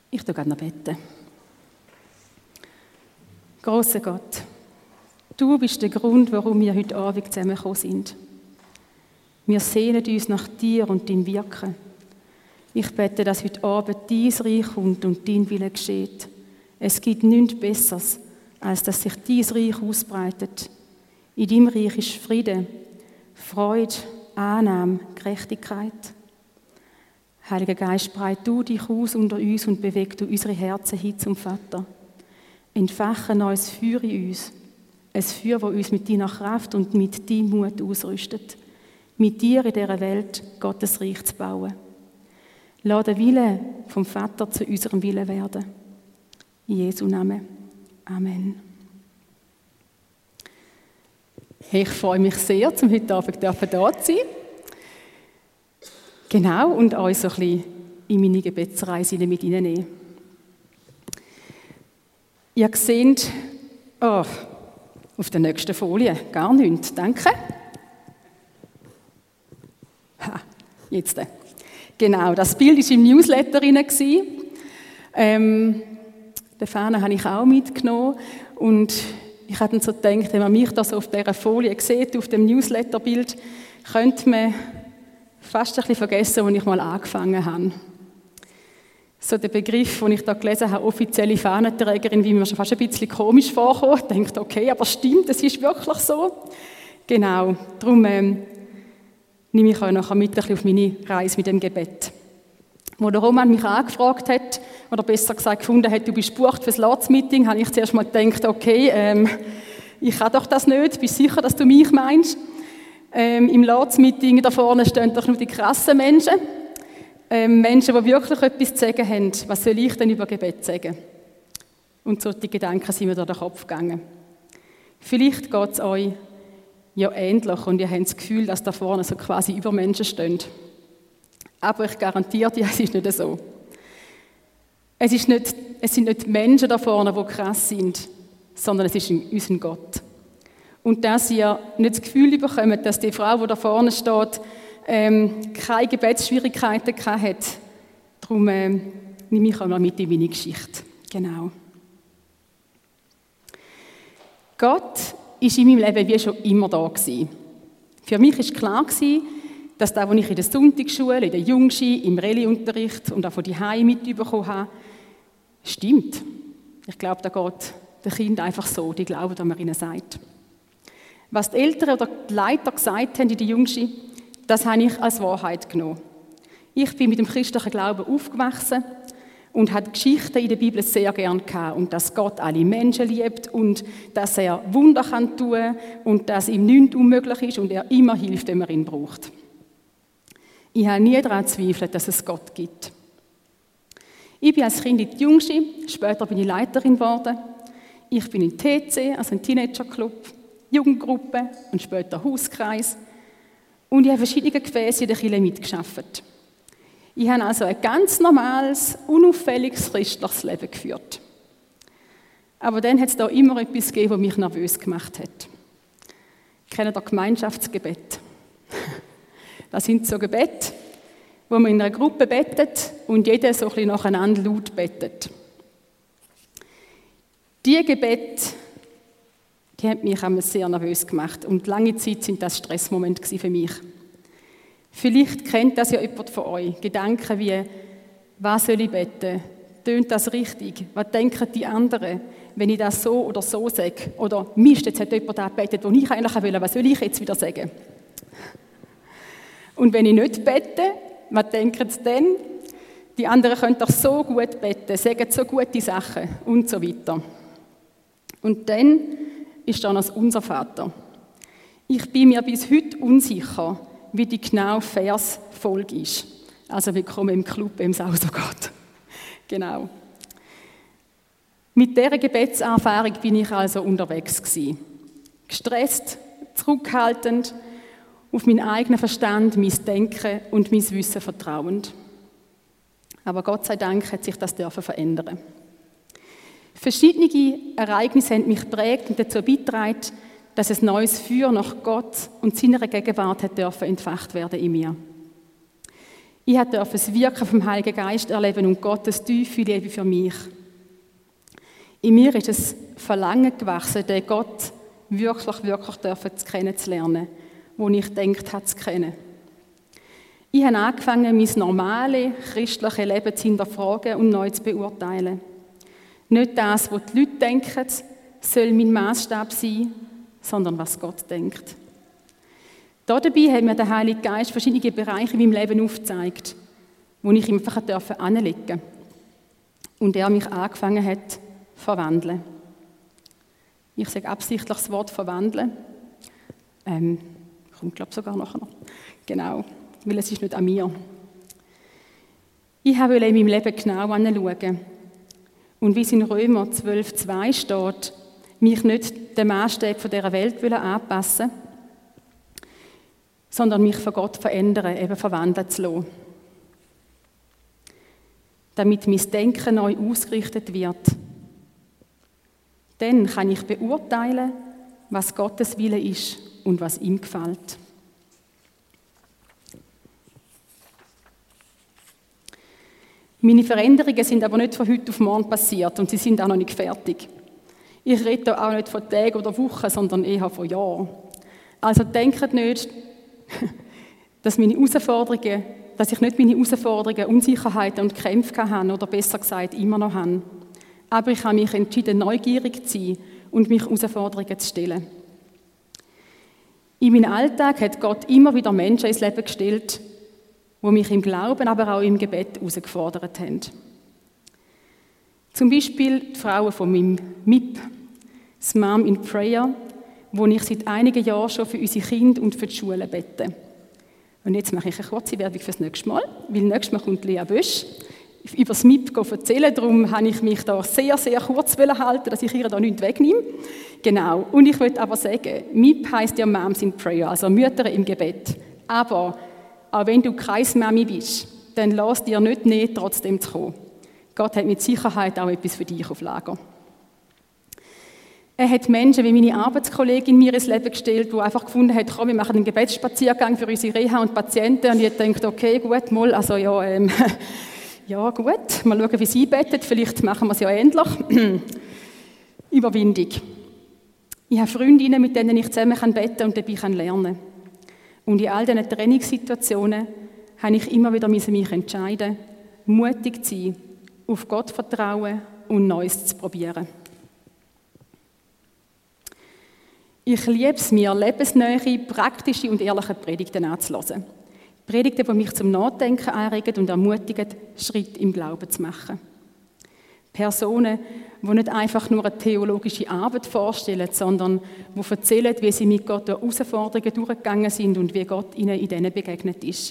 Ich bete gerade noch beten. Grosser Gott, du bist der Grund, warum wir heute Abend zusammengekommen sind. Wir sehnen uns nach dir und deinem Wirken. Ich bete, dass heute Abend dein Reich kommt und dein Wille geschieht. Es gibt nichts Besseres, als dass sich dein Reich ausbreitet. In deinem Reich ist Friede, Freude, Annahme, Gerechtigkeit. Heiliger Geist, breit du dich aus unter uns und beweg du unsere Herzen hin zum Vater. Entfache neues Feuer in uns. Ein Feuer, das uns mit deiner Kraft und mit deinem Mut ausrüstet. Mit dir in dieser Welt Gottes Reich zu bauen. Lass den Wille vom Vater zu unserem Willen werden. In Jesu Namen. Amen. Hey, ich freue mich sehr, zum heute Abend da zu sein. Genau, und euch so ein bisschen in meine Gebetsreise mit hineinnehmen. Ihr seht, auf der nächsten Folie, gar nichts, danke. Jetzt. Genau, das Bild war im Newsletter drin. Den Fahnen habe ich auch mitgenommen. Und ich habe dann so gedacht, wenn man mich da so auf dieser Folie sieht, auf dem Newsletterbild, könnte man fast ein bisschen vergessen, wo ich mal angefangen habe. So der Begriff, den ich da gelesen habe, offizielle Fahnenträgerin, wie mir schon fast ein bisschen komisch vorkommt. Ich dachte, okay, aber stimmt, das ist wirklich so. Genau, darum nehme ich euch nachher mit ein bisschen auf meine Reise mit dem Gebet. Wo der Roman mich angefragt hat, oder besser gesagt gefunden hat, du bist gebucht für das Lords-Meeting, habe ich zuerst mal gedacht, okay, ich kann doch das nicht, bist sicher, dass du mich meinst? Im Lords-Meeting da vorne stehen doch nur die krassen Menschen. Menschen, die wirklich etwas zu sagen haben. Was soll ich denn über Gebet sagen? Und solche Gedanken sind mir durch den Kopf gegangen. Vielleicht geht es euch ja ähnlich und ihr habt das Gefühl, dass da vorne so quasi über Menschen stehen. Aber ich garantiere dir, es ist nicht so. Es sind nicht Menschen da vorne, die krass sind, sondern es ist unser Gott. Und dass ihr nicht das Gefühl bekommt, dass die Frau, die da vorne steht, keine Gebetsschwierigkeiten hatte. Darum nehme ich auch mal mit in meine Geschichte. Genau. Gott war in meinem Leben wie schon immer da gewesen. Für mich war klar, dass das, was ich in der Sonntagsschule, in der Jungski, im Rallye-Unterricht und auch von daheim mitbekommen habe, stimmt. Ich glaube, da geht den Kindern einfach so, die glauben, was man ihnen sagt. Was die Eltern oder die Leiter gesagt haben in der Jungski, das habe ich als Wahrheit genommen. Ich bin mit dem christlichen Glauben aufgewachsen und hatte Geschichten in der Bibel sehr gern gehabt. Und dass Gott alle Menschen liebt und dass er Wunder kann tun und dass ihm nichts unmöglich ist und er immer hilft, wenn man ihn braucht. Ich habe nie daran gezweifelt, dass es Gott gibt. Ich bin als Kind in die Jungski, später bin ich Leiterin geworden. Ich bin in TC, also im Teenagerclub, Jugendgruppe und später Hauskreis. Und ich habe verschiedene Gefäße in der Kirche mitgearbeitet. Ich habe also ein ganz normales, unauffälliges christliches Leben geführt. Aber dann hat es da immer etwas gegeben, das mich nervös gemacht hat. Kennt ihr Gemeinschaftsgebet? Das sind so Gebete, wo man in einer Gruppe betet und jeder so ein bisschen nacheinander laut betet. Diese Gebete, die haben mich sehr nervös gemacht und lange Zeit sind das Stressmomente für mich. Vielleicht kennt das ja jemand von euch. Gedanken wie, was soll ich beten? Tönt das richtig? Was denken die anderen, wenn ich das so oder so sage? Oder Mist, jetzt hat jemand da gebetet, wo ich eigentlich will, was soll ich jetzt wieder sagen? Und wenn ich nicht bete, was denken sie dann? Die anderen können doch so gut beten, sagen so gute Sachen und so weiter. Und dann ist da noch unser Vater. Ich bin mir bis heute unsicher, wie die genaue Versfolge ist. Also willkommen im Club, wem es auch so geht. Genau. Mit dieser Gebetserfahrung bin ich also unterwegs gewesen. Gestresst, zurückhaltend, auf meinen eigenen Verstand, mein Denken und mein Wissen vertrauend. Aber Gott sei Dank hat sich das verändern. Verschiedene Ereignisse haben mich geprägt und dazu beigetragen, dass ein neues Feuer nach Gott und seiner Gegenwart hat entfacht werden in mir. Ich durfte das Wirken vom Heiligen Geist erleben und Gottes tiefe Liebe für mich. In mir ist es Verlangen gewachsen, den Gott wirklich kennenzulernen, den ich gedacht habe zu kennen. Ich habe angefangen, mein normales christliches Leben zu hinterfragen und neu zu beurteilen. Nicht das, was die Leute denken, soll mein Maßstab sein, sondern was Gott denkt. Dabei hat mir der Heilige Geist verschiedene Bereiche in meinem Leben aufgezeigt, wo ich ihm einfach anlegen durfte. Und er mich angefangen hat zu verwandeln. Ich sage absichtlich das Wort verwandeln. Kommt, glaube ich, sogar nachher noch. Genau, weil es ist nicht an mir. Ich wollte in meinem Leben genau anschauen. Und wie es in Römer 12,2 steht, mich nicht den Maßstab dieser Welt anpassen, sondern mich von Gott verändern, eben verwandeln zu lassen. Damit mein Denken neu ausgerichtet wird. Dann kann ich beurteilen, was Gottes Wille ist und was ihm gefällt. Meine Veränderungen sind aber nicht von heute auf morgen passiert und sie sind auch noch nicht fertig. Ich rede auch nicht von Tagen oder Wochen, sondern eher von Jahren. Also denkt nicht, dass ich nicht meine Herausforderungen, Unsicherheiten und Kämpfe hatte oder besser gesagt immer noch habe. Aber ich habe mich entschieden, neugierig zu sein und mich Herausforderungen zu stellen. In meinem Alltag hat Gott immer wieder Menschen ins Leben gestellt, die mich im Glauben, aber auch im Gebet herausgefordert haben. Zum Beispiel die Frauen von meinem MIP, das Mom in Prayer, wo ich seit einigen Jahren schon für unsere Kinder und für die Schulen bete. Und jetzt mache ich eine kurze Werbung für das nächste Mal, weil nächstes Mal kommt Lea Bösch über das MIP erzählen. Darum habe ich mich da sehr, sehr kurz halten, dass ich ihr da nichts wegnehme. Genau. Und ich möchte aber sagen, MIP heisst ja Moms in Prayer, also Mütter im Gebet. Aber auch wenn du keine Mami bist, dann lass dir nicht nehmen, trotzdem zu kommen. Gott hat mit Sicherheit auch etwas für dich auf Lager. Er hat Menschen wie meine Arbeitskollegin mir ins Leben gestellt, die einfach gefunden hat, komm, wir machen einen Gebetsspaziergang für unsere Reha und Patienten. Und ich dachte, okay, gut, mal, also ja gut, mal schauen, wie sie betet, vielleicht machen wir es ja ähnlich. Überwindung. Ich habe Freundinnen, mit denen ich zusammen beten und dabei lernen kann. Und in all diesen Trainingssituationen habe ich immer wieder mich entscheiden, mutig zu sein, auf Gott vertrauen und Neues zu probieren. Ich liebe es mir, lebensnahe, praktische und ehrliche Predigten anzuhören. Predigten, die mich zum Nachdenken anregen und ermutigen, Schritt im Glauben zu machen. Personen, die nicht einfach nur eine theologische Arbeit vorstellen, sondern die erzählen, wie sie mit Gott durch Herausforderungen durchgegangen sind und wie Gott ihnen in denen begegnet ist.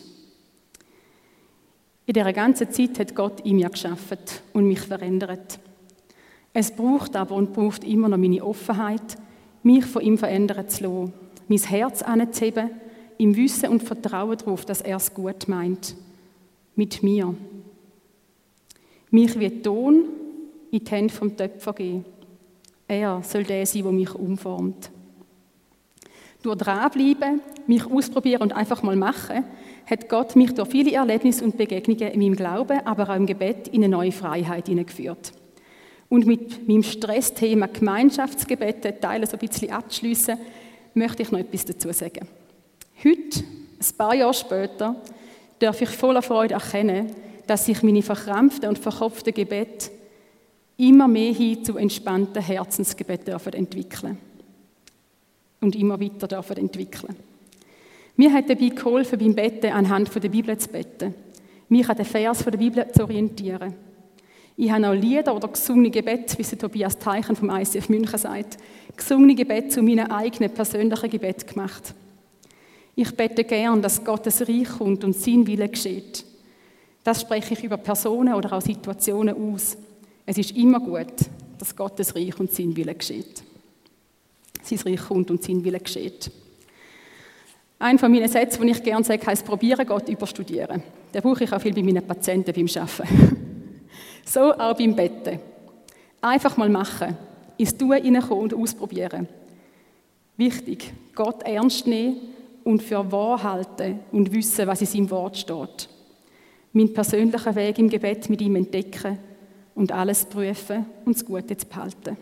In dieser ganzen Zeit hat Gott in mir geschaffen und mich verändert. Es braucht aber und braucht immer noch meine Offenheit, mich von ihm verändern zu lassen, mein Herz anzuheben, im Wissen und Vertrauen darauf, dass er es gut meint. Mit mir. Mich wie Ton in die Hände vom Töpfer geben. Er soll der sein, der mich umformt. Durch dranbleiben, mich ausprobieren und einfach mal machen, hat Gott mich durch viele Erlebnisse und Begegnungen in meinem Glauben, aber auch im Gebet in eine neue Freiheit hineingeführt. Und mit meinem Stressthema Gemeinschaftsgebete Teile so ein bisschen abzuschliessen, möchte ich noch etwas dazu sagen. Heute, ein paar Jahre später, darf ich voller Freude erkennen, dass sich meine verkrampften und verkopften Gebete immer mehr hin zu entspannten Herzensgebeten entwickeln und immer weiter entwickeln. Mir hat dabei geholfen, beim Betten anhand der Bibel zu beten, mich an den Vers der Bibel zu orientieren. Ich habe auch Lieder oder gesungene Gebete, wie es Tobias Teichen vom ICF München sagt, gesungene Gebete zu meinen eigenen persönlichen Gebeten gemacht. Ich bete gern, dass Gottes Reich kommt und sein Wille geschieht. Das spreche ich über Personen oder auch Situationen aus. Es ist immer gut, dass Gottes Reich und sein Wille geschieht. Sein Reich kommt und sein Wille geschieht. Ein von meinen Sätzen, den ich gerne sage, heisst, probieren Gott überstudieren. Den brauche ich auch viel bei meinen Patienten beim Arbeiten. So auch beim Betten. Einfach mal machen, ins Tun hineinkommen und ausprobieren. Wichtig, Gott ernst nehmen und für wahr halten und wissen, was in seinem Wort steht. meinen persönlichen Weg im Gebet mit ihm entdecken und alles prüfen und das Gute zu behalten.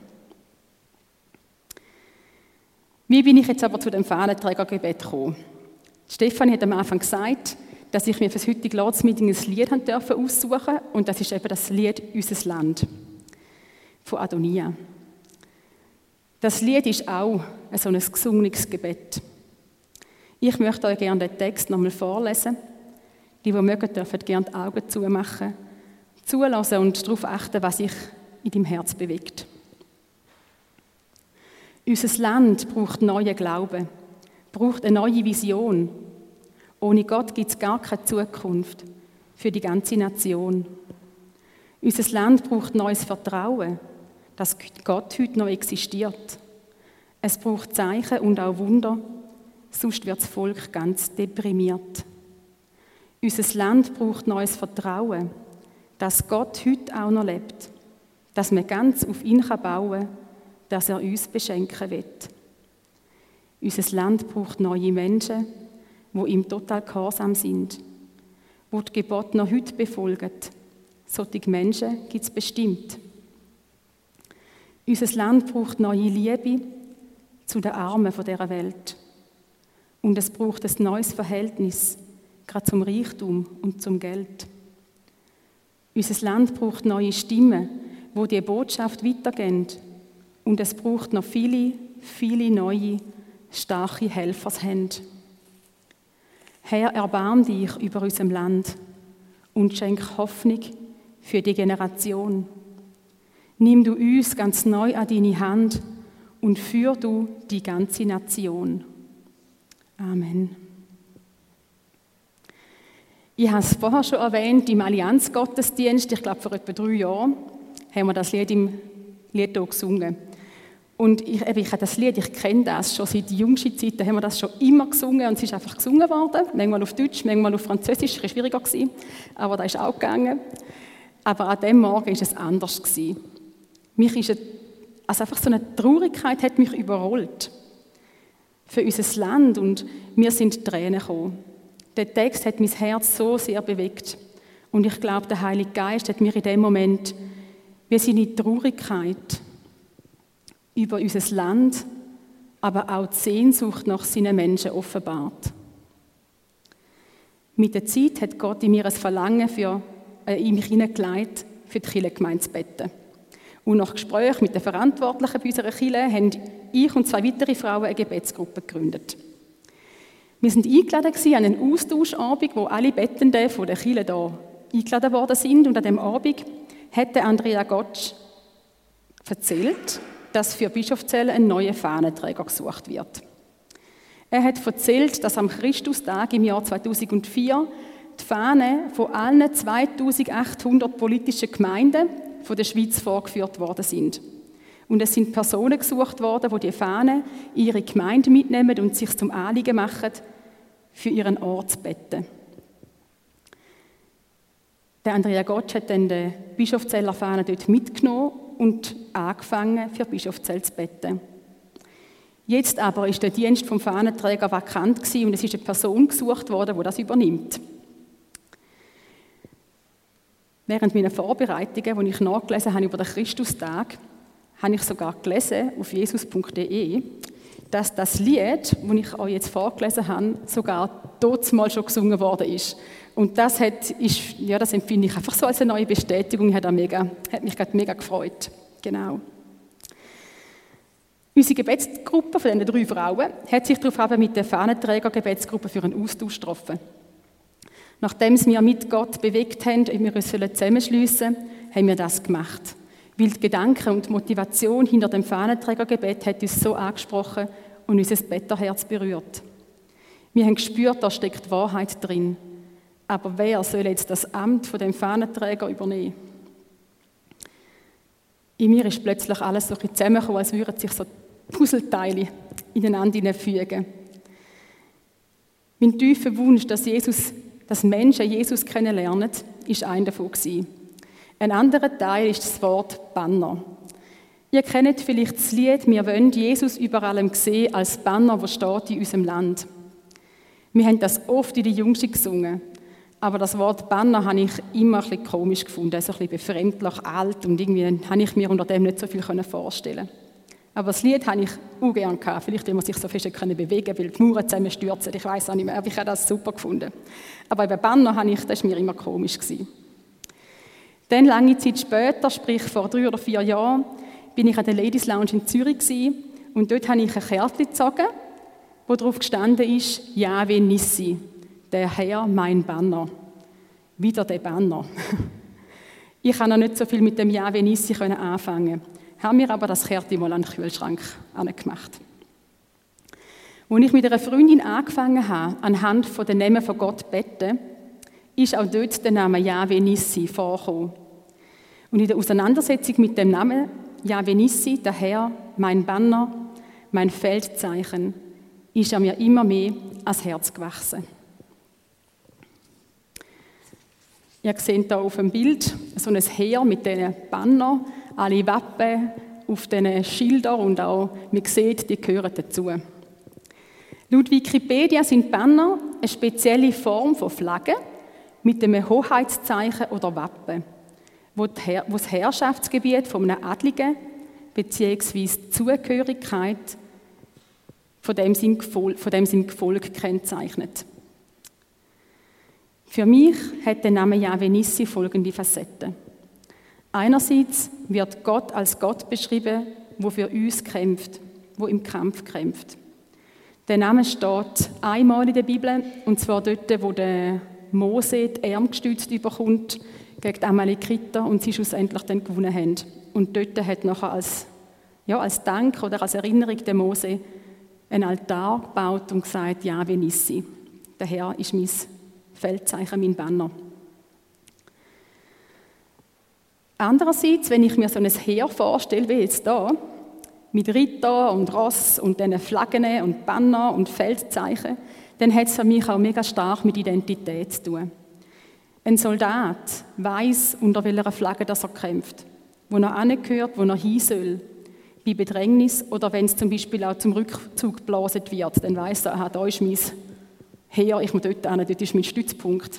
Wie bin ich jetzt aber zu dem Fahnenträgergebet gekommen? Stefanie hat am Anfang gesagt, dass ich mir für das heutige Lordsmeeting ein Lied aussuchen durfte, und das ist eben das Lied «Unser Land» von Adonia. Das Lied ist auch so ein gesungenes Gebet. Ich möchte euch gerne den Text nochmal vorlesen. Die mögen, dürfen gerne die Augen zumachen, zulassen und darauf achten, was sich in deinem Herz bewegt. Unser Land braucht neuen Glauben, braucht eine neue Vision. Ohne Gott gibt es gar keine Zukunft für die ganze Nation. Unser Land braucht neues Vertrauen, dass Gott heute noch existiert. Es braucht Zeichen und auch Wunder, sonst wird das Volk ganz deprimiert. Unser Land braucht neues Vertrauen, dass Gott heute auch noch lebt, dass man ganz auf ihn bauen kann, dass er uns beschenken wird. Unser Land braucht neue Menschen, die ihm total gehorsam sind, die die Gebote noch heute befolgen. Solche Menschen gibt es bestimmt. Unser Land braucht neue Liebe zu den Armen dieser Welt. Und es braucht ein neues Verhältnis, gerade zum Reichtum und zum Geld. Unser Land braucht neue Stimmen, die diese Botschaft weitergeben. Und es braucht noch viele, viele neue, starke Helfershände. Herr, erbarm dich über unserem Land und schenk Hoffnung für die Generation. Nimm du uns ganz neu an deine Hand und führ du die ganze Nation. Amen. Ich habe es vorher schon erwähnt, im Allianz-Gottesdienst, ich glaube vor etwa 3 Jahren, haben wir das Lied im Lied hier gesungen. Und ich habe das Lied, ich kenne das schon seit jüngsten Zeiten, haben wir das schon immer gesungen und es ist einfach gesungen worden, manchmal auf Deutsch, manchmal auf Französisch, das war schwieriger gewesen, aber das ist auch gegangen. Aber an dem Morgen war es anders gewesen. Einfach so eine Traurigkeit hat mich überrollt für unser Land und mir sind Tränen gekommen. Der Text hat mein Herz so sehr bewegt und ich glaube, der Heilige Geist hat mir in dem Moment wie seine Traurigkeit über unser Land, aber auch die Sehnsucht nach seinen Menschen offenbart. Mit der Zeit hat Gott in mir ein Verlangen in mich hineingelegt, für die Kirchengemeinde zu beten. Und nach Gesprächen mit den Verantwortlichen bei unserer Kirche haben ich und 2 weitere Frauen eine Gebetsgruppe gegründet. Wir waren eingeladen an einen Austauschabend, wo alle Bettenden von der Kirche hier eingeladen worden sind. Und an diesem Abend hat Andrea Gottsch erzählt, dass für Bischofszell ein neuer Fahnenträger gesucht wird. Er hat erzählt, dass am Christustag im Jahr 2004 die Fahnen von allen 2800 politischen Gemeinden von der Schweiz vorgeführt worden sind. Und es sind Personen gesucht worden, die Fahnen in ihre Gemeinde mitnehmen und sich zum Anliegen machen, für ihren Ort zu beten. Der Andrea Gottsch hat dann die Bischofszeller Fahnen dort mitgenommen und angefangen, für Bischofszell zu beten. Jetzt aber ist der Dienst vom Fahnenträger vakant gewesen und es ist eine Person gesucht worden, die das übernimmt. Während meiner Vorbereitungen, die ich nachgelesen habe über den Christustag, habe ich sogar gelesen auf jesus.de, dass das Lied, das ich euch jetzt vorgelesen habe, sogar dort mal schon gesungen worden ist. Und das empfinde ich einfach so als eine neue Bestätigung, hat mich gerade mega gefreut. Genau. Unsere Gebetsgruppe von diesen 3 Frauen hat sich darauf mit der Fahnenträger-Gebetsgruppe für einen Austausch getroffen. Nachdem wir mit Gott bewegt haben, wir uns zusammenschliessen sollen, haben wir das gemacht. Weil die Gedanken und die Motivation hinter dem Fahnenträgergebet hat uns so angesprochen und unser Betterherz berührt. Wir haben gespürt, da steckt Wahrheit drin. Aber wer soll jetzt das Amt von dem Fahnenträger übernehmen? In mir ist plötzlich alles so ein bisschen zusammengekommen, als würden sich so Puzzleteile ineinander fügen. Mein tiefer Wunsch, dass Menschen Jesus kennenlernen, war einer davon. Ein anderer Teil ist das Wort Banner. Ihr kennt vielleicht das Lied «Wir wollen Jesus über allem sehen» als Banner, das steht in unserem Land. Wir haben das oft in der Jungschule gesungen. Aber das Wort Banner habe ich immer ein bisschen komisch gefunden, so ein bisschen befremdlich, alt und irgendwie habe ich mir unter dem nicht so viel vorstellen. Aber das Lied habe ich auch gerne gehabt. Vielleicht, weil man sich so fest bewegen konnte, weil die Mauern zusammenstürzen. Ich weiss auch nicht mehr, aber ich habe das super gefunden. Aber bei Banner das war mir immer komisch gewesen. Dann, lange Zeit später, sprich vor 3 oder 4 Jahren, bin ich an der Ladies Lounge in Zürich gewesen, und dort habe ich ein Kärtchen gezogen, wo drauf gestanden ist, Jahwe Nissi, der Herr, mein Banner. Wieder der Banner. Ich konnte noch nicht so viel mit dem Jahwe Nissi anfangen, habe mir aber das Kärtchen mal an den Kühlschrank gemacht. Als ich mit einer Freundin angefangen habe, anhand der Namen von Gott zu beten, ist auch dort der Name Jahwe Nissi vorgekommen. Und in der Auseinandersetzung mit dem Namen Jahwe Nissi, der Herr, mein Banner, mein Feldzeichen, ist er mir immer mehr ans Herz gewachsen. Ihr seht hier auf dem Bild so ein Heer mit diesen Bannern, alle Wappen auf diesen Schildern und auch, man sieht, die gehören dazu. Laut Wikipedia sind Banner eine spezielle Form von Flagge mit einem Hoheitszeichen oder Wappen, wo das Herrschaftsgebiet von einem Adligen bzw. die Zugehörigkeit von dem seinem Gefolg kennzeichnet. Für mich hat der Name Jahwe Nissi folgende Facetten. Einerseits wird Gott als Gott beschrieben, der für uns kämpft, der im Kampf kämpft. Der Name steht einmal in der Bibel, und zwar dort, wo der Mose die Arme gestützt überkommt gegen die Amalekiter und sie schlussendlich dann gewonnen haben. Und dort hat nachher als Dank oder als Erinnerung der Mose einen Altar gebaut und gesagt, Jahwe Nissi, der Herr ist mein Feldzeichen, mein Banner. Andererseits, wenn ich mir so ein Heer vorstelle, wie jetzt hier, mit Ritter und Ross und diesen Flaggen und Banner und Feldzeichen, dann hat es für mich auch mega stark mit Identität zu tun. Ein Soldat weiss, unter welcher Flagge er kämpft, wo er hingehört, wo er hin soll. Bei Bedrängnis oder wenn es zum Beispiel auch zum Rückzug geblasen wird, dann weiss er, da ist mein Heer, ich muss dort hin, dort ist mein Stützpunkt.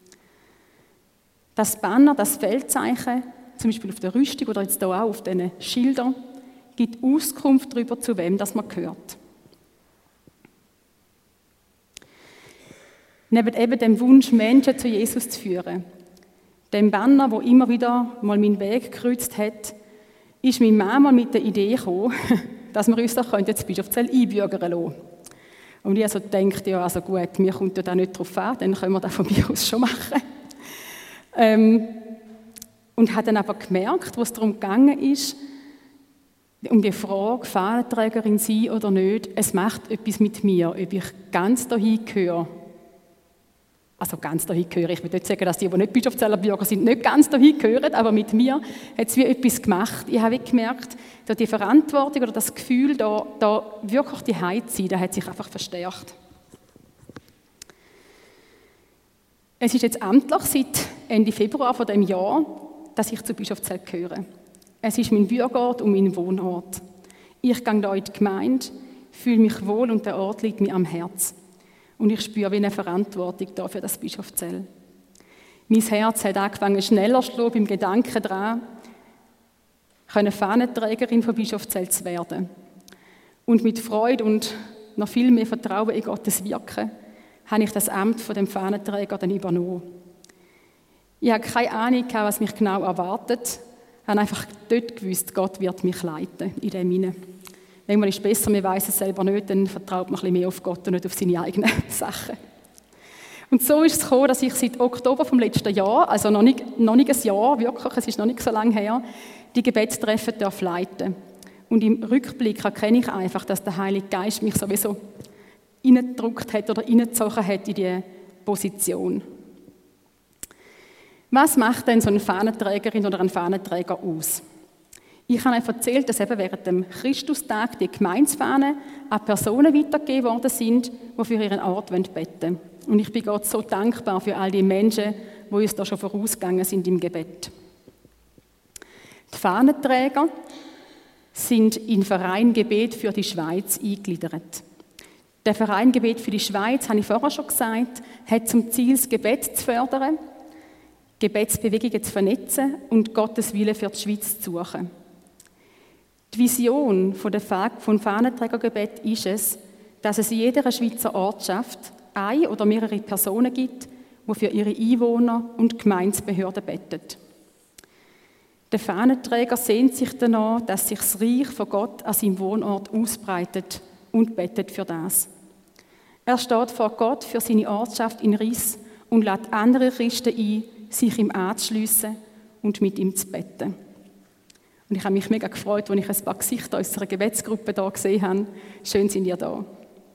Das Banner, das Feldzeichen, zum Beispiel auf der Rüstung oder jetzt hier auch auf diesen Schildern, gibt Auskunft darüber, zu wem das man gehört. Neben eben dem Wunsch, Menschen zu Jesus zu führen, dem Banner, wo immer wieder mal meinen Weg gekreuzt hat, ist meine Mama mit der Idee gekommen, dass wir uns doch das Bischofszell einbürgern lassen. Und ich also dachte, ja, also gut, mir kommt ja da nicht drauf an, dann können wir das von mir aus schon machen. Und habe dann aber gemerkt, was darum gegangen ist, um die Frage, Fahnenträgerin sein oder nicht, es macht etwas mit mir, ob ich ganz dahin gehöre. Also ganz dahin gehöre. Ich will nicht sagen, dass die nicht Bischofszeller Bürger sind, nicht ganz dahin gehören, aber mit mir hat es wie etwas gemacht. Ich habe gemerkt, dass die Verantwortung oder das Gefühl, da wirklich die Heit zu sein, das hat sich einfach verstärkt. Es ist jetzt amtlich seit Ende Februar von diesem Jahr, dass ich zu Bischofszell gehöre. Es ist mein Bürgerort und mein Wohnort. Ich gehe hier in die Gemeinde, fühle mich wohl und der Ort liegt mir am Herzen. Und ich spüre wie eine Verantwortung da für das Bischofszell. Mein Herz hat angefangen schneller zu schlagen beim Gedanken daran, Fahnenträgerin von Bischofszell zu werden. Und mit Freude und noch viel mehr Vertrauen in Gottes Wirken habe ich das Amt von dem Fahnenträger dann übernommen. Ich habe keine Ahnung, was mich genau erwartet. Ich habe einfach dort gewusst, Gott wird mich leiten in dem hinein. Manchmal ist es besser, man weiss es selber nicht, dann vertraut man ein bisschen mehr auf Gott und nicht auf seine eigenen Sachen. Und so ist es gekommen, dass ich seit Oktober vom letzten Jahr, also noch nicht ein Jahr, wirklich, es ist noch nicht so lange her, die Gebetstreffen leiten. Und im Rückblick erkenne ich einfach, dass der Heilige Geist mich sowieso reingedrückt hat oder reingezogen hat in diese Position. Was macht denn so eine Fahnenträgerin oder ein Fahnenträger aus? Ich habe euch erzählt, dass eben während dem Christustag die Gemeindefahnen an Personen weitergegeben worden sind, die für ihren Ort beten wollen. Und ich bin Gott so dankbar für all die Menschen, die uns da schon vorausgegangen sind im Gebet. Die Fahnenträger sind in Verein Gebet für die Schweiz eingegliedert. Der Verein Gebet für die Schweiz, habe ich vorher schon gesagt, hat zum Ziel, das Gebet zu fördern, Gebetsbewegungen zu vernetzen und Gottes Wille für die Schweiz zu suchen. Die Vision vom Fahnenträgergebet ist es, dass es in jeder Schweizer Ortschaft eine oder mehrere Personen gibt, die für ihre Einwohner und Gemeindebehörden beten. Der Fahnenträger sehnt sich danach, dass sich das Reich von Gott an seinem Wohnort ausbreitet und betet für das. Er steht vor Gott für seine Ortschaft in Riss und lädt andere Christen ein, sich ihm anzuschliessen und mit ihm zu beten. Und ich habe mich mega gefreut, als ich ein paar Gesichter unserer Gebetsgruppe hier gesehen habe. Schön sind ihr da.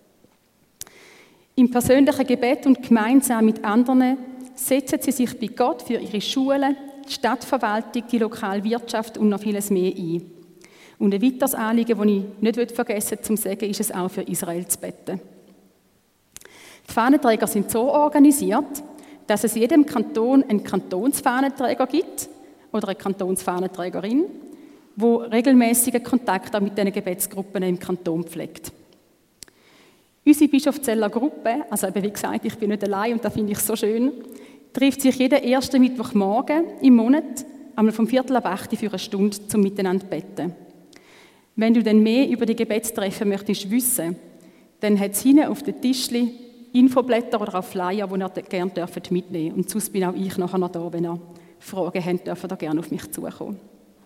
Im persönlichen Gebet und gemeinsam mit anderen setzen sie sich bei Gott für ihre Schulen, die Stadtverwaltung, die lokale Wirtschaft und noch vieles mehr ein. Und ein weiteres Anliegen, das ich nicht vergessen will, zu sagen, ist es auch für Israel zu beten. Die Fahnenträger sind so organisiert, dass es in jedem Kanton einen Kantonsfahnenträger gibt oder eine Kantonsfahnenträgerin, die regelmäßigen Kontakt auch mit diesen Gebetsgruppen im Kanton pflegt. Unsere Bischofszeller Gruppe, also eben wie gesagt, ich bin nicht allein und das finde ich so schön, trifft sich jeden ersten Mittwochmorgen im Monat, einmal vom 7:45 für eine Stunde, zum Miteinander zu beten. Wenn du dann mehr über die Gebetstreffen möchtest wissen, dann hat es hinten auf den Tischli Infoblätter oder auch Flyer, die ihr gerne mitnehmen dürft. Und sonst bin auch ich nachher noch da, wenn ihr Fragen habt, dürft ihr gerne auf mich zukommen.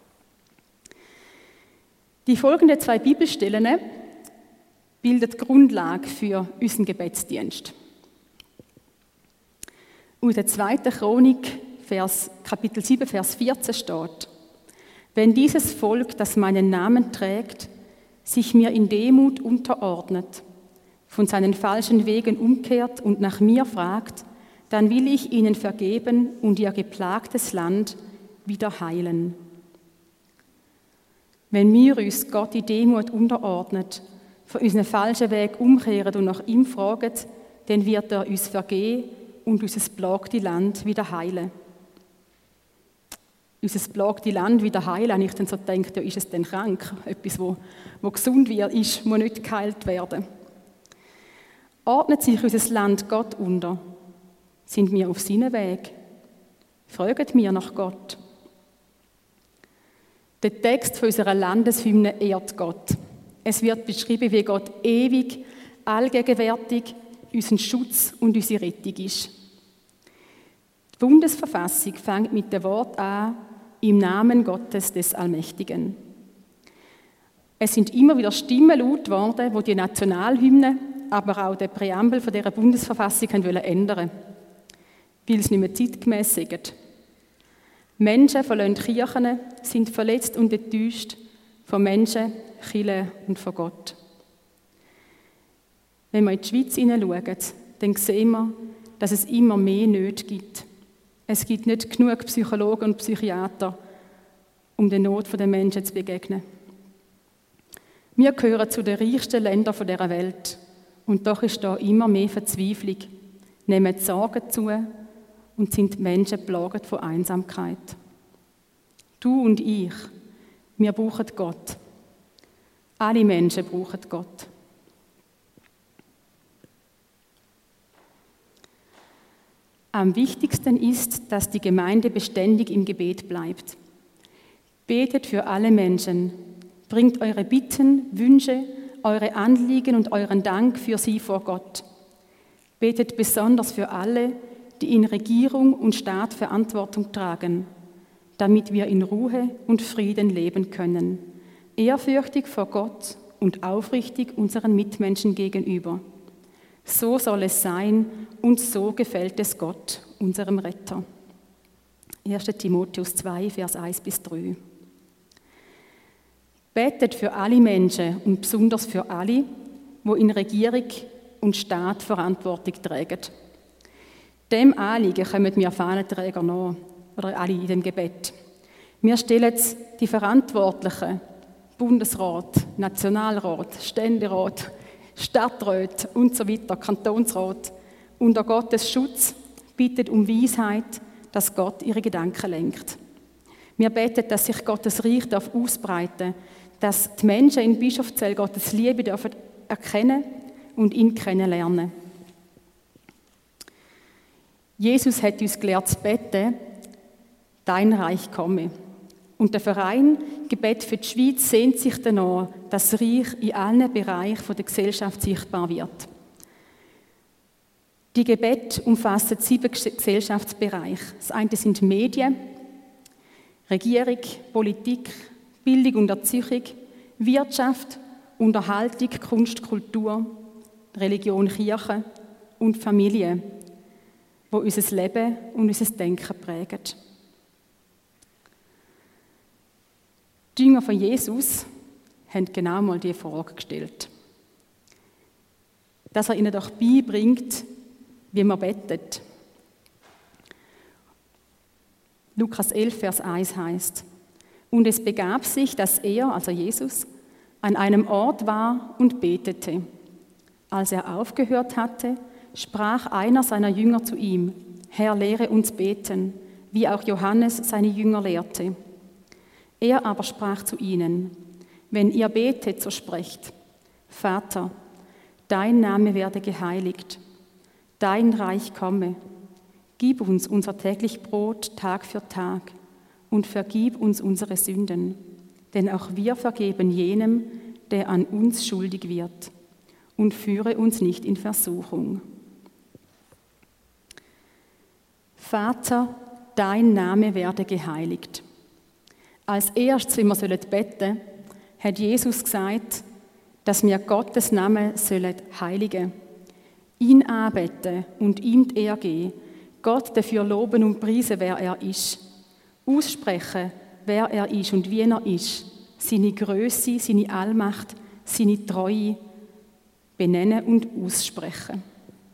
Die folgenden 2 Bibelstellen bilden die Grundlage für unseren Gebetsdienst. Aus der 2. Chronik, Kapitel 7, Vers 14 steht: Wenn dieses Volk, das meinen Namen trägt, sich mir in Demut unterordnet, von seinen falschen Wegen umkehrt und nach mir fragt, dann will ich ihnen vergeben und ihr geplagtes Land wieder heilen. Wenn wir uns Gott in Demut unterordnet, von unseren falschen Weg umkehren und nach ihm fragen, dann wird er uns vergeben und unser plagtes Land wieder heilen. Unser plagtes Land wieder heilen, habe ich dann so gedacht, ja, ist es denn krank? Etwas, wo gesund wird, muss nicht geheilt werden. Ordnet sich unser Land Gott unter? Sind wir auf seinem Weg? Fragen wir nach Gott? Der Text von unserer Landeshymne ehrt Gott. Es wird beschrieben, wie Gott ewig, allgegenwärtig, unser Schutz und unsere Rettung ist. Die Bundesverfassung fängt mit dem Wort an, im Namen Gottes des Allmächtigen. Es sind immer wieder Stimmen laut worden, die Nationalhymne, aber auch den Präambel von dieser Bundesverfassung ändern wollten, weil es nicht mehr zeitgemäss ist. Menschen verlassen die Kirchen, sind verletzt und enttäuscht von Menschen, Kirche und von Gott. Wenn wir in die Schweiz hineinschauen, dann sehen wir, dass es immer mehr Nöte gibt. Es gibt nicht genug Psychologen und Psychiater, um der Not der Menschen zu begegnen. Wir gehören zu den reichsten Ländern dieser Welt. Und doch ist da immer mehr Verzweiflung, nehmen die Sorgen zu und sind die Menschen geplagt von Einsamkeit. Du und ich, wir brauchen Gott. Alle Menschen brauchen Gott. Am wichtigsten ist, dass die Gemeinde beständig im Gebet bleibt. Betet für alle Menschen, bringt eure Bitten, Wünsche, eure Anliegen und euren Dank für sie vor Gott. Betet besonders für alle, die in Regierung und Staat Verantwortung tragen, damit wir in Ruhe und Frieden leben können, ehrfürchtig vor Gott und aufrichtig unseren Mitmenschen gegenüber. So soll es sein und so gefällt es Gott, unserem Retter. 1. Timotheus 2, Vers 1-3. Betet für alle Menschen und besonders für alle, die in Regierung und Staat Verantwortung tragen. Dem Anliegen kommen wir Fahnenträger nach, oder alle in dem Gebet. Wir stellen die Verantwortlichen, Bundesrat, Nationalrat, Ständerat, Stadtrat und so weiter, Kantonsrat, unter Gottes Schutz, bittet um Weisheit, dass Gott ihre Gedanken lenkt. Wir beten, dass sich Gottes Reich ausbreiten darf, dass die Menschen in Bischofszell Gottes Liebe dürfen erkennen und ihn kennenlernen. Jesus hat uns gelehrt zu beten, dein Reich komme. Und der Verein Gebet für die Schweiz sehnt sich danach, dass das Reich in allen Bereichen der Gesellschaft sichtbar wird. Die Gebete umfassen 7 Gesellschaftsbereiche. Das eine sind Medien, Regierung, Politik, Bildung und Erziehung, Wirtschaft, Unterhaltung, Kunst, Kultur, Religion, Kirche und Familie, wo unser Leben und unser Denken prägen. Die Jünger von Jesus haben genau mal diese Frage gestellt. Dass er ihnen doch beibringt, wie man betet. Lukas 11, Vers 1 heißt: Und es begab sich, dass er, also Jesus, an einem Ort war und betete. Als er aufgehört hatte, sprach einer seiner Jünger zu ihm: Herr, lehre uns beten, wie auch Johannes seine Jünger lehrte. Er aber sprach zu ihnen: Wenn ihr betet, so sprecht: Vater, dein Name werde geheiligt, dein Reich komme. Gib uns unser täglich Brot Tag für Tag und vergib uns unsere Sünden, denn auch wir vergeben jenem, der an uns schuldig wird. Und führe uns nicht in Versuchung. Vater, dein Name werde geheiligt. Als erstes, wenn wir beten sollen, hat Jesus gesagt, dass wir Gottes Namen heiligen sollen, ihn anbeten und ihm die Ehre geben, Gott dafür loben und preisen, wer er ist, aussprechen, wer er ist und wie er ist, seine Grösse, seine Allmacht, seine Treue benennen und aussprechen.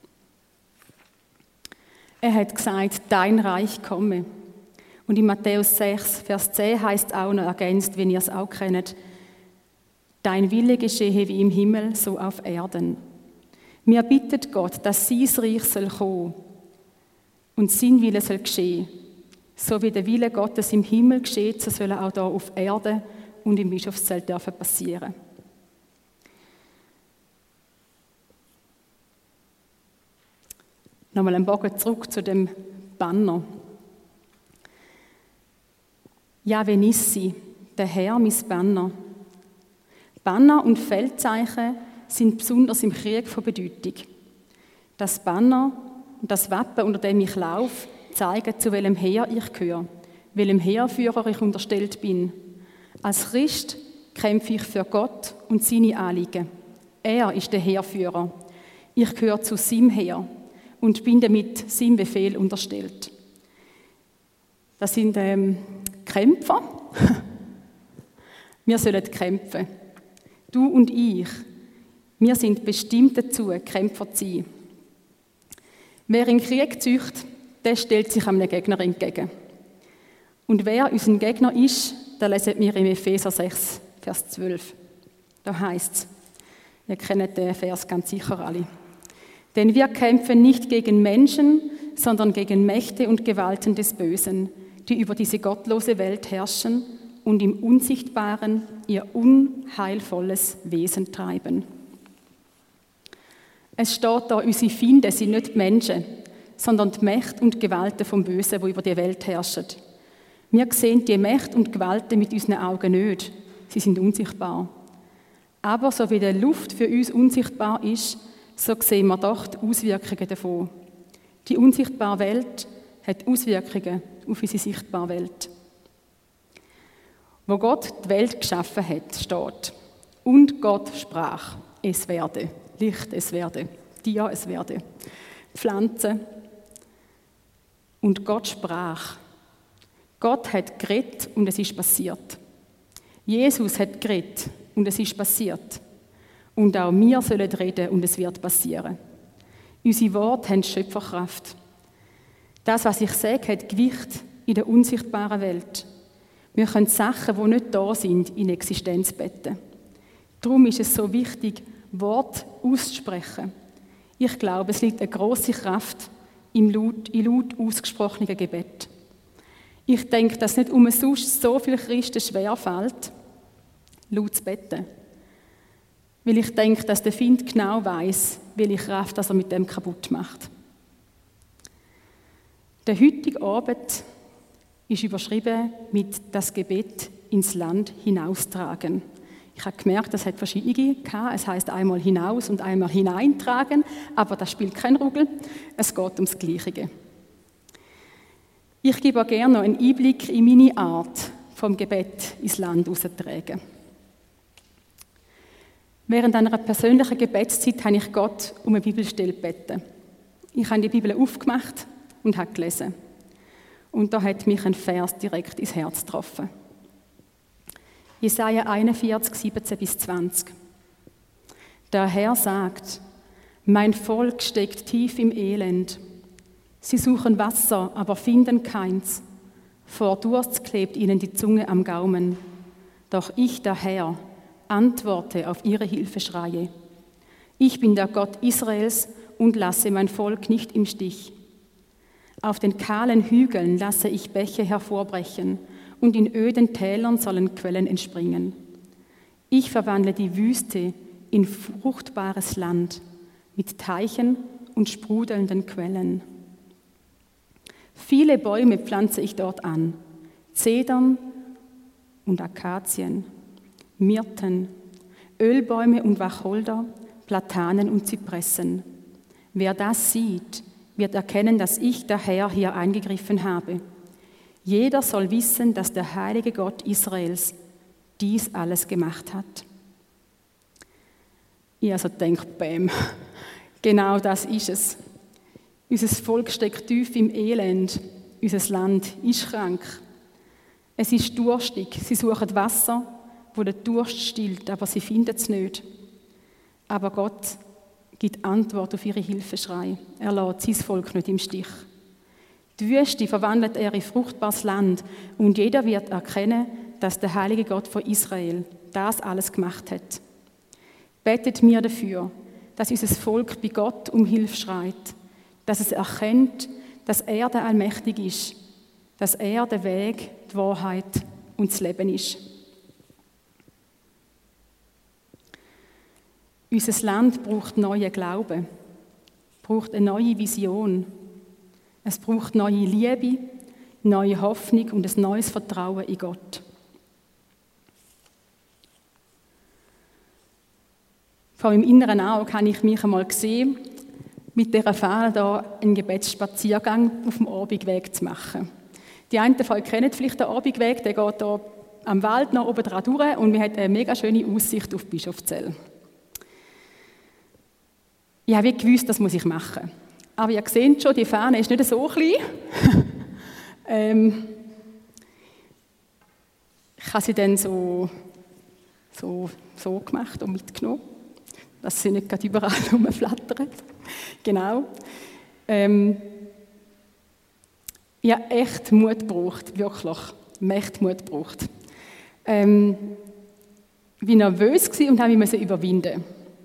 Er hat gesagt, dein Reich komme. Und in Matthäus 6, Vers 10 heißt auch noch ergänzt, wenn ihr es auch kennt: Dein Wille geschehe wie im Himmel, so auf Erden. Wir bitten Gott, dass sein Reich soll kommen und sein Wille soll geschehen. So wie der Wille Gottes im Himmel geschieht, so soll er auch hier auf Erde und im Bischofszelt passieren. Nochmal einen Bogen zurück zu dem Banner. Jahwe Nissi, der Herr, mein Banner. Banner und Feldzeichen sind besonders im Krieg von Bedeutung. Das Banner und das Wappen, unter dem ich laufe, zeigen, zu welchem Heer ich gehöre, welchem Heerführer ich unterstellt bin. Als Christ kämpfe ich für Gott und seine Anliegen. Er ist der Heerführer. Ich gehöre zu seinem Heer und bin damit seinem Befehl unterstellt. Das sind Kämpfer. Wir sollen kämpfen. Du und ich. Wir sind bestimmt dazu, Kämpfer zu sein. Wer in Krieg zieht, der stellt sich einem Gegner entgegen. Und wer unser Gegner ist, der lesen wir im Epheser 6, Vers 12. Da heißt es, ihr kennt den Vers ganz sicher alle. Denn wir kämpfen nicht gegen Menschen, sondern gegen Mächte und Gewalten des Bösen, die über diese gottlose Welt herrschen und im Unsichtbaren ihr unheilvolles Wesen treiben. Es steht da, unsere Feinde sind nicht die Menschen, sondern die Mächte und Gewalten vom Bösen, die über die Welt herrschen. Wir sehen die Mächte und Gewalten mit unseren Augen nicht. Sie sind unsichtbar. Aber so wie die Luft für uns unsichtbar ist, so sehen wir doch die Auswirkungen davon. Die unsichtbare Welt hat Auswirkungen auf unsere sichtbare Welt. Wo Gott die Welt geschaffen hat, steht: Und Gott sprach, es werde. Licht, es werde. Tier, es werde. Pflanzen. Und Gott sprach. Gott hat geredet und es ist passiert. Jesus hat geredet und es ist passiert. Und auch wir sollen reden und es wird passieren. Unsere Worte haben Schöpferkraft. Das, was ich sage, hat Gewicht in der unsichtbaren Welt. Wir können Sachen, die nicht da sind, in Existenz betten. Darum ist es so wichtig, Worte auszusprechen. Ich glaube, es liegt eine grosse Kraft in laut ausgesprochenen Gebet. Ich denke, dass nicht umsonst so viele Christen schwerfällt, laut zu beten. Weil ich denke, dass der Feind genau weiss, welche Kraft er mit dem kaputt macht. Der heutige Abend ist überschrieben mit «Das Gebet ins Land hinaustragen». Ich habe gemerkt, das hat verschiedene gehabt. Es heisst einmal hinaus und einmal hineintragen, aber das spielt keinen Ruggel. Es geht ums Gleiche. Ich gebe auch gerne noch einen Einblick in meine Art, vom Gebet ins Land hinauszutragen. Während einer persönlichen Gebetszeit habe ich Gott um eine Bibelstelle gebeten. Ich habe die Bibel aufgemacht und habe gelesen. Und da hat mich ein Vers direkt ins Herz getroffen. Jesaja 41, 17-20. Der Herr sagt: Mein Volk steckt tief im Elend. Sie suchen Wasser, aber finden keins. Vor Durst klebt ihnen die Zunge am Gaumen. Doch ich, der Herr, antworte auf ihre Hilfeschreie. Ich bin der Gott Israels und lasse mein Volk nicht im Stich. Auf den kahlen Hügeln lasse ich Bäche hervorbrechen, und in öden Tälern sollen Quellen entspringen. Ich verwandle die Wüste in fruchtbares Land mit Teichen und sprudelnden Quellen. Viele Bäume pflanze ich dort an, Zedern und Akazien, Myrten, Ölbäume und Wacholder, Platanen und Zypressen. Wer das sieht, wird erkennen, dass ich, der Herr, hier eingegriffen habe. Jeder soll wissen, dass der heilige Gott Israels dies alles gemacht hat. Ich also denke, bäm, genau das ist es. Unser Volk steckt tief im Elend. Unser Land ist krank. Es ist durstig. Sie suchen Wasser, wo der Durst stillt, aber sie finden es nicht. Aber Gott gibt Antwort auf ihre Hilfeschrei. Er lässt sein Volk nicht im Stich. Die Wüste verwandelt er in fruchtbares Land und jeder wird erkennen, dass der heilige Gott von Israel das alles gemacht hat. Betet mir dafür, dass unser Volk bei Gott um Hilfe schreit, dass es erkennt, dass er der Allmächtige ist, dass er der Weg, die Wahrheit und das Leben ist. Unser Land braucht neuen Glauben, braucht eine neue Vision. Es braucht neue Liebe, neue Hoffnung und ein neues Vertrauen in Gott. Vor meinem inneren Auge habe ich mich einmal gesehen, mit dieser Fahne hier einen Gebetsspaziergang auf dem Abendweg zu machen. Die einen von euch kennen vielleicht den Abendweg, der geht hier am Wald noch oben dran durch und wir haben eine mega schöne Aussicht auf Bischofszell. Ich habe gewusst, das muss ich machen. Aber ihr seht schon, die Fahne ist nicht so klein. Ich habe sie dann so gemacht und mitgenommen, dass sie nicht gerade überall rumflattern. Genau. Ich habe echt Mut gebraucht, wirklich. Echt Mut gebraucht. Ich war nervös und musste mich überwinden.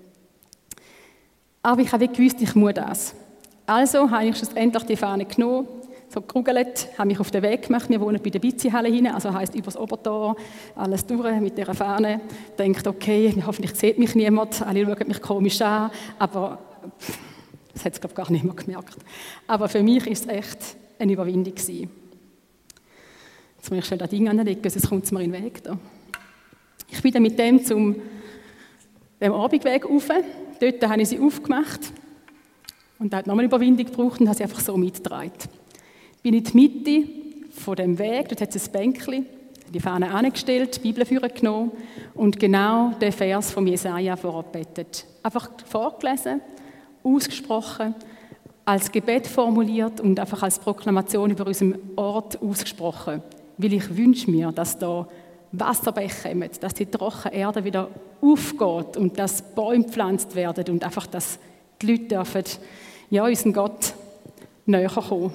Aber ich habe gewusst, ich muss das. Also habe ich schlussendlich die Fahne genommen, so gerugelt, habe mich auf den Weg gemacht. Wir wohnen bei der Bizzi-Halle hinein, also heisst über das Obertor, alles durch mit dieser Fahne. Denkt, okay, hoffentlich sieht mich niemand, alle schauen mich komisch an, aber das hat es, glaube ich, gar nicht mehr gemerkt. Aber für mich war es echt eine Überwindung gewesen. Jetzt muss ich schnell das Ding anlegen, sonst kommt es mir in den Weg. Da. Ich bin dann mit dem zum dem Abendweg rauf. Dort habe ich sie aufgemacht. Und da hat nochmal Überwindung gebraucht und habe sie einfach so mitgetragen. Bin in die Mitte von dem Weg, dort hat es ein Bänkchen, die Fahne angestellt, die Bibel vorgenommen und genau den Vers von Jesaja vorgebetet. Einfach vorgelesen, ausgesprochen, als Gebet formuliert und einfach als Proklamation über unseren Ort ausgesprochen. Weil ich wünsche mir, dass da Wasserbäche kommen, dass die trockene Erde wieder aufgeht und dass Bäume gepflanzt werden und einfach, dass die Leute dürfen, ja, unseren Gott näher kommen.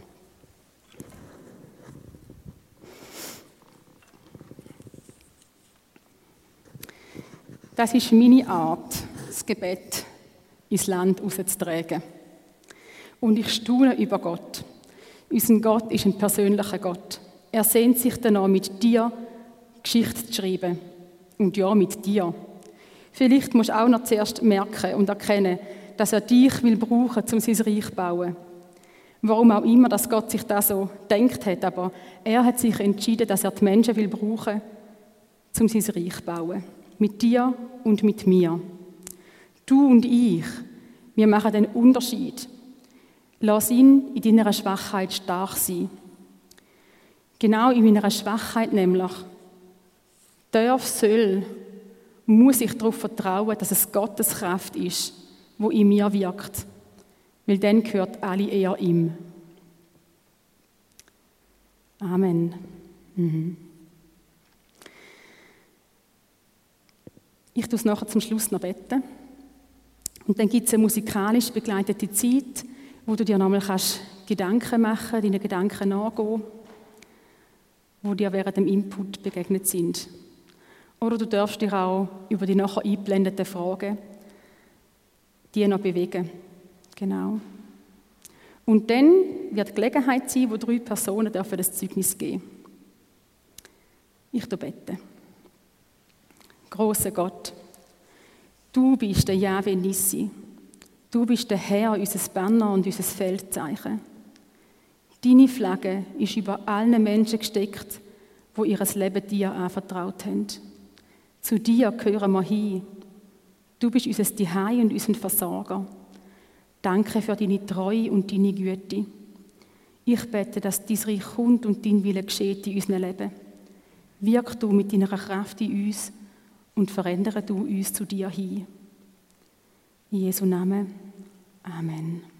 Das ist meine Art, das Gebet ins Land rauszutragen. Und ich staune über Gott. Unser Gott ist ein persönlicher Gott. Er sehnt sich danach, mit dir Geschichte zu schreiben. Und ja, mit dir. Vielleicht musst du auch noch zuerst merken und erkennen, dass er dich will brauchen, um sein Reich zu bauen. Warum auch immer, dass Gott sich das so gedacht hat, aber er hat sich entschieden, dass er die Menschen will brauchen, um sein Reich zu bauen. Mit dir und mit mir. Du und ich, wir machen den Unterschied. Lass ihn in deiner Schwachheit stark sein. Genau in meiner Schwachheit nämlich. Muss ich darauf vertrauen, dass es Gottes Kraft ist, wo in mir wirkt. Weil dann gehört alle eher ihm. Amen. Ich tue es nachher zum Schluss noch beten. Und dann gibt es eine musikalisch begleitete Zeit, wo du dir nochmal Gedanken machen kannst, deinen Gedanken nachgehen, die dir während dem Input begegnet sind. Oder du darfst dich auch über die nachher eingeblendeten Fragen die noch bewegen. Genau. Und dann wird die Gelegenheit sein, wo 3 Personen dürfen das Zeugnis geben. Ich bete. Großer Gott, du bist der Jahwe Nissi. Du bist der Herr, unser Banner und unser Feldzeichen. Deine Flagge ist über allen Menschen gesteckt, die ihr Leben dir anvertraut haben. Zu dir gehören wir hin. Du bist unser Zuhause und unser Versorger. Danke für deine Treue und deine Güte. Ich bete, dass dein Reich kommt und dein Wille geschieht in unserem Leben. Wirk du mit deiner Kraft in uns und verändere du uns zu dir hin. In Jesu Namen. Amen.